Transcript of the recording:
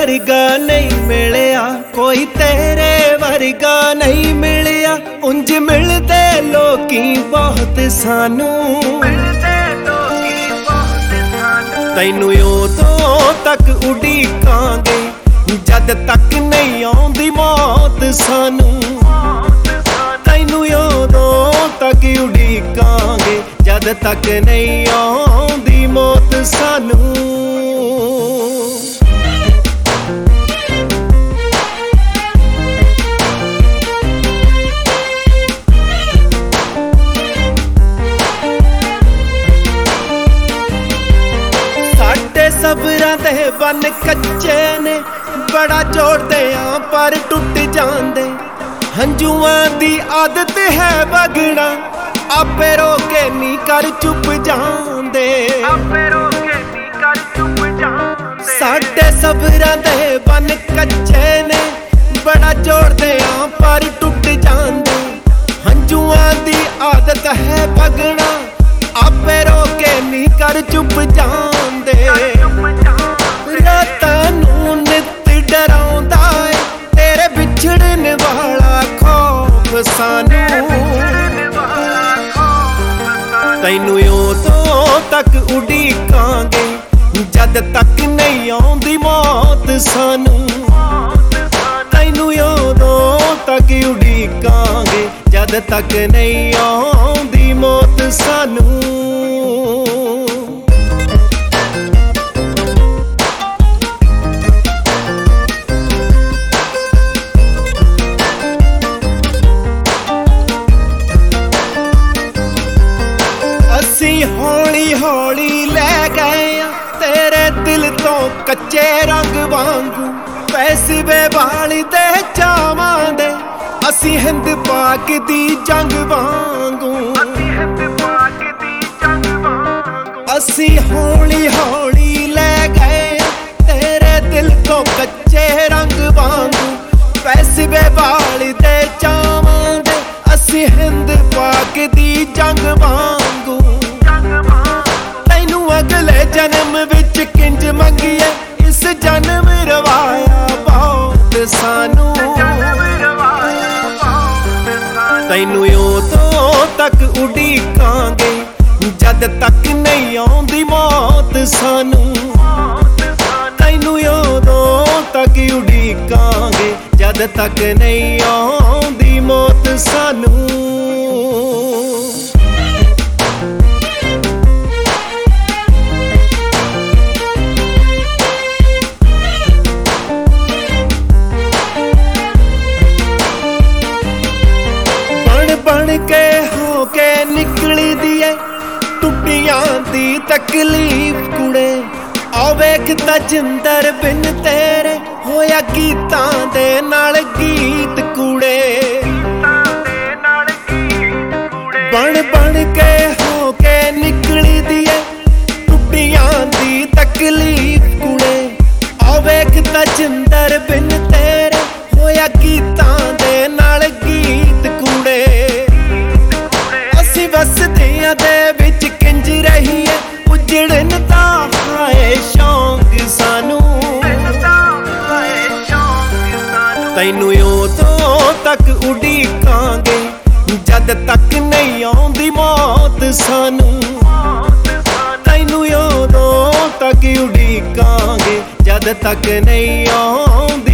वर्गा नहीं मिलिया, कोई तेरे वर्गा नहीं मिलिया। उंज मिलते लोकी बहुत सानू, तैनू उदों तक उड़ीकांगे जद तक नहीं आउंदी मौत सानू। तैनू उदों तक उड़ीकांगे जद तक नहीं आउंदी मौत सानू। सबरां दे बन कच्चे ने बड़ा जोड़दे आ पर टुट जांदे। हंजुआं दी आदत है बगड़ा, आपे रोके नी कर चुप जांदे। साडे सबरां दे बन कच्चे ने बड़ा जोड़दे आ पर टुट जांदे। हंजुआं दी आदत है बगड़ा, आपे रोके नी कर चुप जांदे। रातां नूं नित डराउंदा है तेरे बिछड़न वाला खौफ सानू। तैनू उदों तक उड़ीकांगे जद तक नहीं आउंदी मौत सानू। तैनू उदों तक उड़ीकांगे जद तक नहीं आउंदी मौत सानू। हौली हौली लै गए तेरे दिल तो कच्चे रंग वांगू। पैसवे वाली दे चावां दे असी हिंद पाक दी जंग वांगू। असी हौली हौली लै गए तेरे दिल तो कच्चे रंग वांगू। पैसवे वाली दे चावां दे असी हिंद पाक दी जंग वांगू। अगले जन्म विच किंज मंगिए इस जन्म रवाया बहुत सानू। तैनू उदों तक उड़ीकांगे जद तक नहीं आउंदी मौत सानू। तैनू उदों तक उड़ीकांगे जद तक नहीं आउंदी मौत सानू। बन के हो के निकली दिए टुटियां दी तकलीफ कुड़े। आ वेख तजिंदर बिन तेरे होया गीतां दे नाल गीत कुड़े। बन बन के हो के निकली दिए टुटियां दी तकलीफ कुड़े। आ वेख तजिंदर बिन तेरे होया गीतां दे नाल गीत कुड़े। वसदियां दे विच किंज रहीए उजड़न दा हाए शौक सानू। तैनू उदों तक उड़ीकांगे जद तक नहीं आउंदी मौत सानू। तैनू उदों तक उड़ीकांगे जद तक नहीं आउंदी